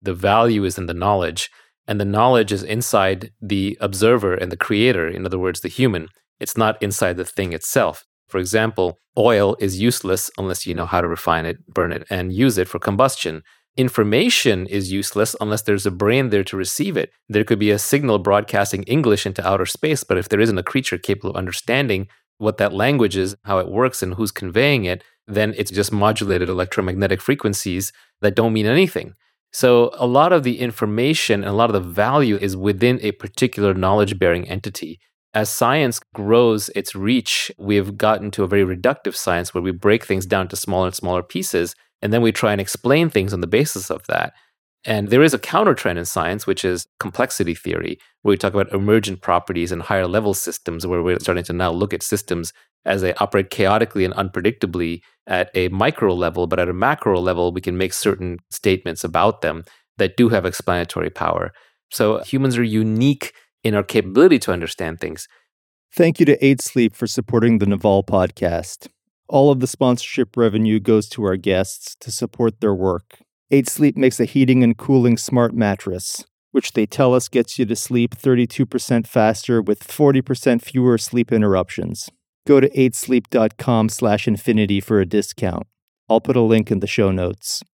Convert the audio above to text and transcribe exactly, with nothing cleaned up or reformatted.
The value is in the knowledge, and the knowledge is inside the observer and the creator, in other words, the human. It's not inside the thing itself. For example, oil is useless unless you know how to refine it, burn it, and use it for combustion. Information is useless unless there's a brain there to receive it. There could be a signal broadcasting English into outer space, but if there isn't a creature capable of understanding what that language is, how it works, and who's conveying it, then it's just modulated electromagnetic frequencies that don't mean anything. So a lot of the information and a lot of the value is within a particular knowledge-bearing entity. As science grows its reach, we've gotten to a very reductive science where we break things down to smaller and smaller pieces, and then we try and explain things on the basis of that. And there is a counter trend in science, which is complexity theory, where we talk about emergent properties and higher level systems, where we're starting to now look at systems as they operate chaotically and unpredictably at a micro level, but at a macro level, we can make certain statements about them that do have explanatory power. So humans are unique in our capability to understand things. Thank you to eight sleep for supporting the Naval podcast. All of the sponsorship revenue goes to our guests to support their work. eight sleep makes a heating and cooling smart mattress, which they tell us gets you to sleep thirty-two percent faster with forty percent fewer sleep interruptions. Go to eight sleep dot com slash infinity for a discount. I'll put a link in the show notes.